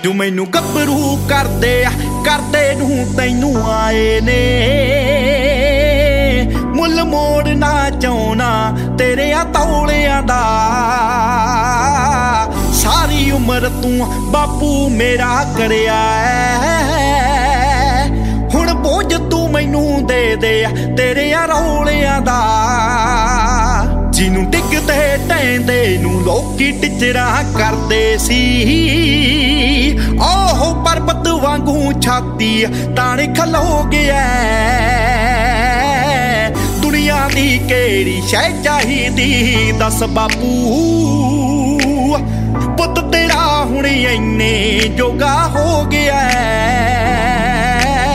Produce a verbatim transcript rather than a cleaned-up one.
ਜੋ ਮੈਨੂੰ ਗੱਭਰੂ ਕਰਦੇ ਆ ਕਰਦੇ ਨੂੰ ਤੈਨੂੰ ਆਏ ਨੇ ਮੁੱਲ ਮੋੜਨਾ ਚਾਹੁੰਨਾ ਤੇਰੇ ਆ ਤੌਲਿਆਂ ਦਾ ਸਾਰੀ ਉਮਰ ਤੂੰ ਬਾਪੂ ਮੇਰਾ ਕਰਿਆ ਐ ਹੁਣ ਬੋਝ ਤੂੰ ਮੈਨੂੰ ਦੇ ਦੇ ਤੇਰੇ ਆ ਰੌਲਿਆਂ ਦਾ ਜਿਹਨੂੰ ਡਿੱਗਦੇ ਟੈਂਦੇ ਨੂੰ ਲੋਕੀ ਟਿਚਰਾਂ ਕਰਦੇ ਸੀ ਓਹ ਪਰਬਤ ਵਾਂਗੂ ਛਾਤੀ ਤਾਣੇ ਖਲੋ ਗਿਆ ਦੁਨੀਆ ਦੀ ਕਿਹੜੀ ਸ਼ੈ ਚਾਹੀਦੀ ਦੱਸ ਬਾਪੂ ਪੁੱਤ ਤੇਰਾ ਹੁਣ ਇੰਨੇ ਜੋਗਾ ਹੋ ਗਿਆ